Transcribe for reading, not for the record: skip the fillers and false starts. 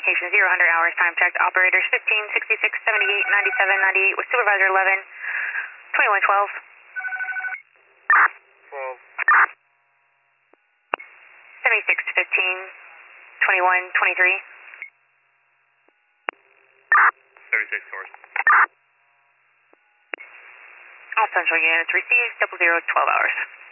communication 0, 100 hours, time checked. Operators 15, 66, 78, 97, 98 with supervisor 11, 21, 12. 12. 76, 15, 21, 23. 36 hours. All central units received, 00, 12 hours.